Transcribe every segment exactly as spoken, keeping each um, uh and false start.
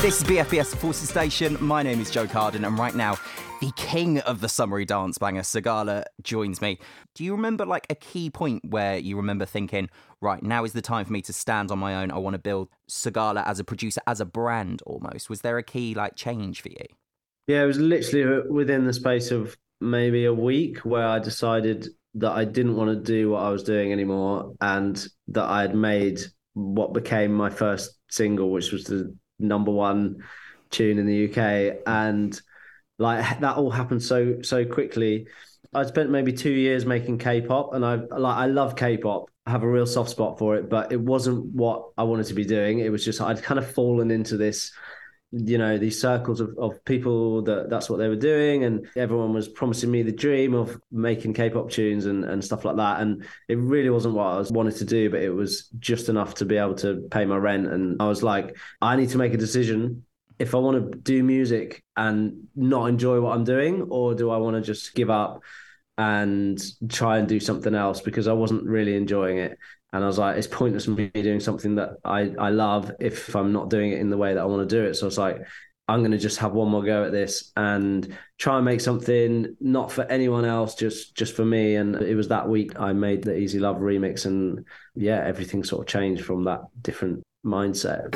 This is B F B S Forces Station. My name is Joe Carden, and right now, the king of the summery dance banger, Sigala, joins me. Do you remember, like, a key point where you remember thinking, right, now is the time for me to stand on my own, I want to build Sigala as a producer, as a brand, almost? Was there a key, like, change for you? Yeah, it was literally within the space of maybe a week where I decided that I didn't want to do what I was doing anymore, and that I had made what became my first single, which was the number one tune in the U K. And like that all happened so so quickly. I spent maybe two years making K-pop, and I like I love K-pop. I have a real soft spot for it, but it wasn't what I wanted to be doing. It was just I'd kind of fallen into this, you know, these circles of, of people that that's what they were doing, and everyone was promising me the dream of making K-pop tunes and, and stuff like that. And it really wasn't what I was wanted to do, but it was just enough to be able to pay my rent. And I was like, I need to make a decision. If I want to do music and not enjoy what I'm doing, or do I want to just give up and try and do something else, because I wasn't really enjoying it. And I was like, it's pointless me doing something that I, I love if I'm not doing it in the way that I want to do it. So it's like, I'm going to just have one more go at this and try and make something not for anyone else, just just for me. And it was that week I made the Easy Love remix. And yeah, everything sort of changed from that different mindset.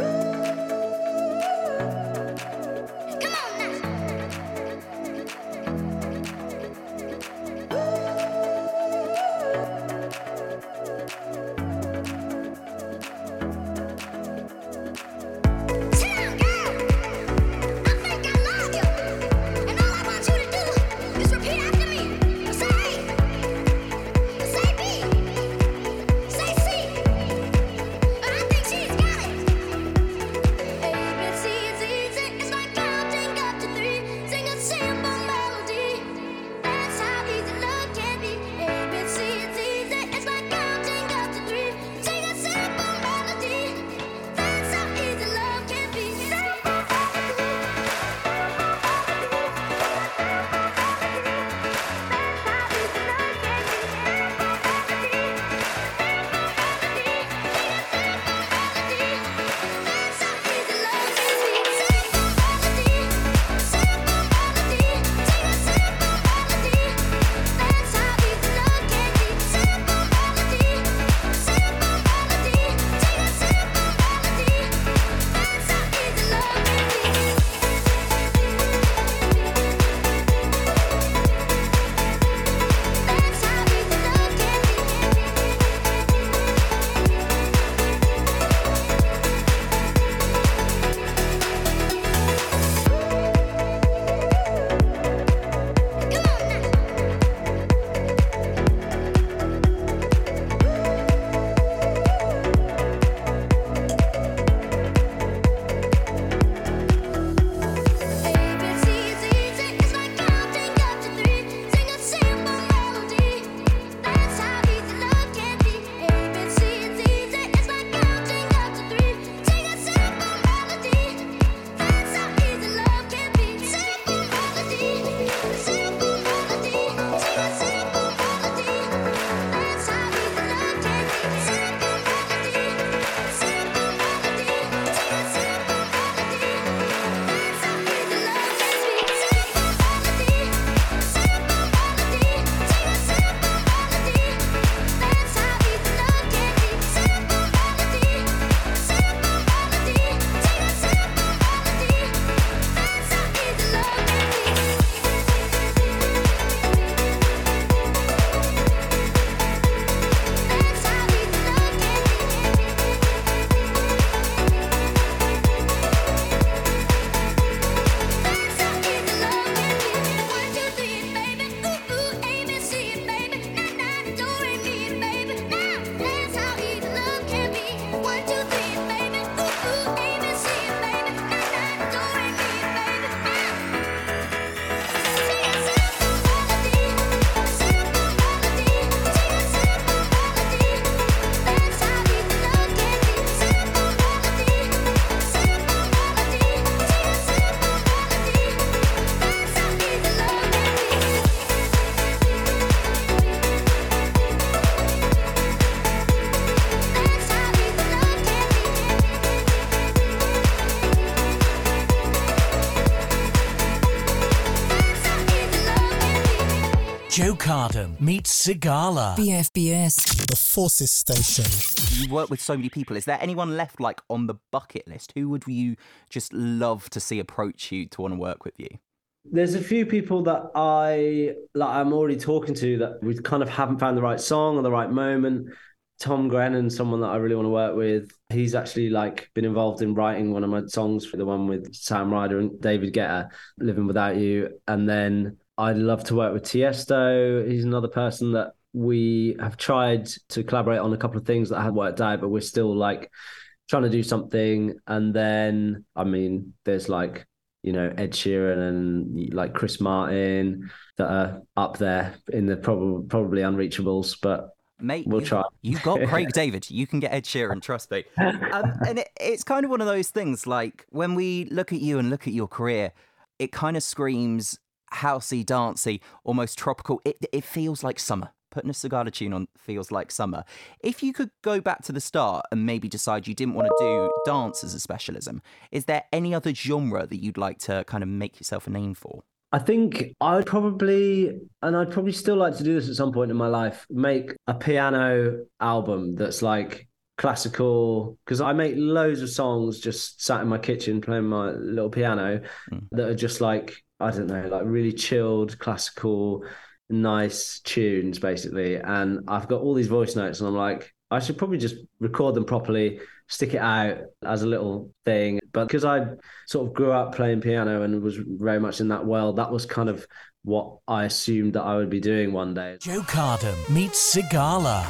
Joe Carden meets Sigala. B F B S. The Forces Station. You work with so many people. Is there anyone left, like, on the bucket list? Who would you just love to see approach you to want to work with you? There's a few people that I like. I'm already talking to that we kind of haven't found the right song or the right moment. Tom Grennan, someone that I really want to work with. He's actually like been involved in writing one of my songs, for the one with Sam Ryder and David Guetta, "Living Without You." And then I'd love to work with Tiesto. He's another person that we have tried to collaborate on a couple of things that haven't worked out, but we're still like trying to do something. And then, I mean, there's like, you know, Ed Sheeran and like Chris Martin that are up there in the probably probably unreachables, but Mate, we'll you, try. You've got Craig David. You can get Ed Sheeran, trust me. Um, and it, it's kind of one of those things, like, when we look at you and look at your career, it kind of screams housey, dancey, almost tropical. It, it feels like summer. Putting a Sigala tune on feels like summer. If you could go back to the start and maybe decide you didn't want to do dance as a specialism, is there any other genre that you'd like to kind of make yourself a name for? I think I'd probably, and I'd probably still like to do this at some point in my life, make a piano album that's like classical, because I make loads of songs just sat in my kitchen playing my little piano mm. that are just like, I don't know, like really chilled, classical, nice tunes, basically. And I've got all these voice notes and I'm like, I should probably just record them properly, stick it out as a little thing. But because I sort of grew up playing piano and was very much in that world, that was kind of what I assumed that I would be doing one day. Joe Carden meets Sigala.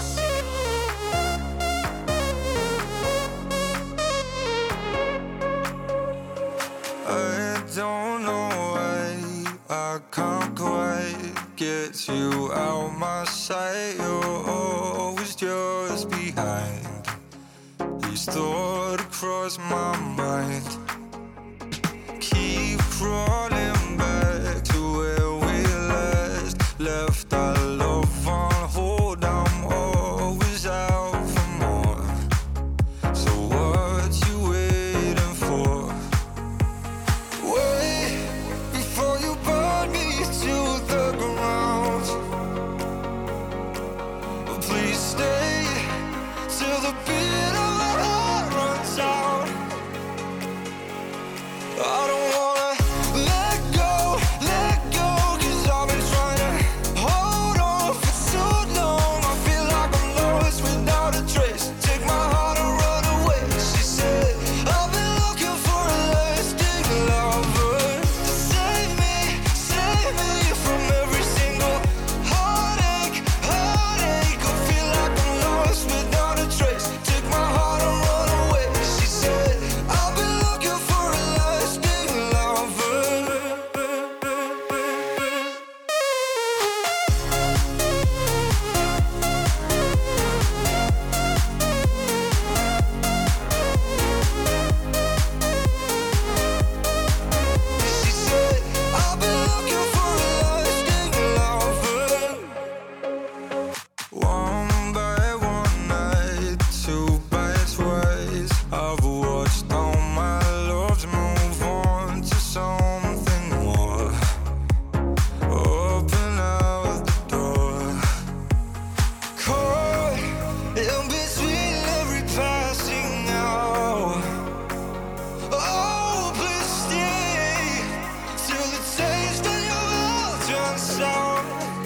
I don't know why I can't quite get you out my sight. You're always just behind. These thoughts cross my mind. Keep crawling back to where we last left our love on hold. I'm always out for more. So what you waiting for? Wait before you burn me to the ground. Please stay till the beat of my heart runs out. I don't wanna let go, let go, cause I've been trying to hold on for too long. I feel like I'm lost without a trace. Take my heart and run away. She said, I've been looking for a lasting lover to save me, save me from every single heartache, heartache. I feel like I'm lost without a trace. Take my heart and run away. She said, I've been looking for a lasting lover. She said, I've been looking for a lasting lover. One by one night, two by twice, I've watched all my loves move on to something more. Open out the door. Caught in between every passing hour. Oh, please stay till the taste of your mouth turns sour.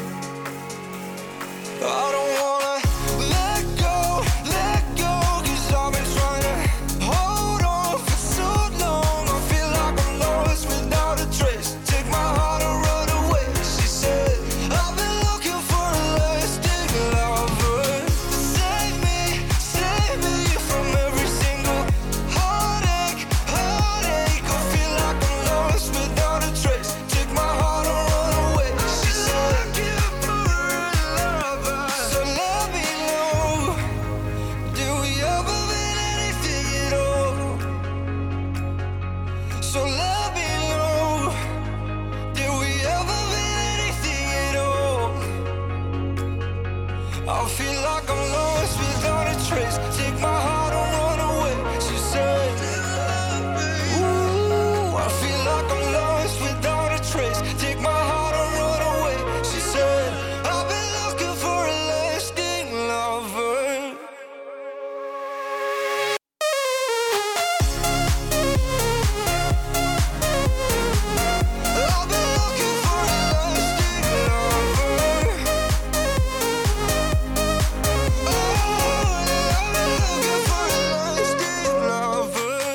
I don't wanna let go, let go, cause I've been trying to hold on for too long. I feel like I'm lost without a trace. Take my heart and run away. She said, I've been looking for a lasting lover to save me, save me from every single heartache, heartache. I feel like I'm lost without a trace. Take my heart and run away. She said, so let me know, did we ever mean anything at all? So let me know, did we ever mean anything at all? I feel like I'm lost without a trace. Take my heart and run away. She said, ooh, I feel like I'm lost without a trace. Take my heart and run away. She said,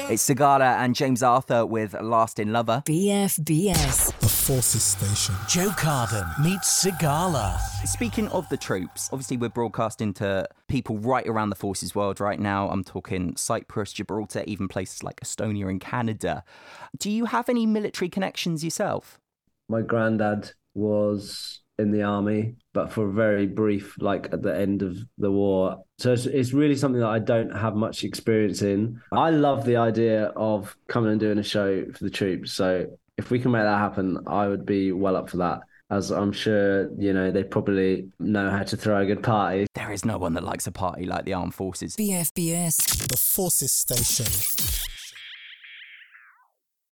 It's Sigala and James Arthur with Lasting Lover. B F B S. The Forces Station. Joe Carden meets Sigala. Speaking of the troops, obviously we're broadcasting to people right around the forces world right now. I'm talking Cyprus, Gibraltar, even places like Estonia and Canada. Do you have any military connections yourself? My granddad was in the army, but for a very brief, like at the end of the war. So it's, it's really something that I don't have much experience in. I love the idea of coming and doing a show for the troops. So if we can make that happen, I would be well up for that. As I'm sure, you know, they probably know how to throw a good party. There is no one that likes a party like the armed forces. B F B S. The Forces Station.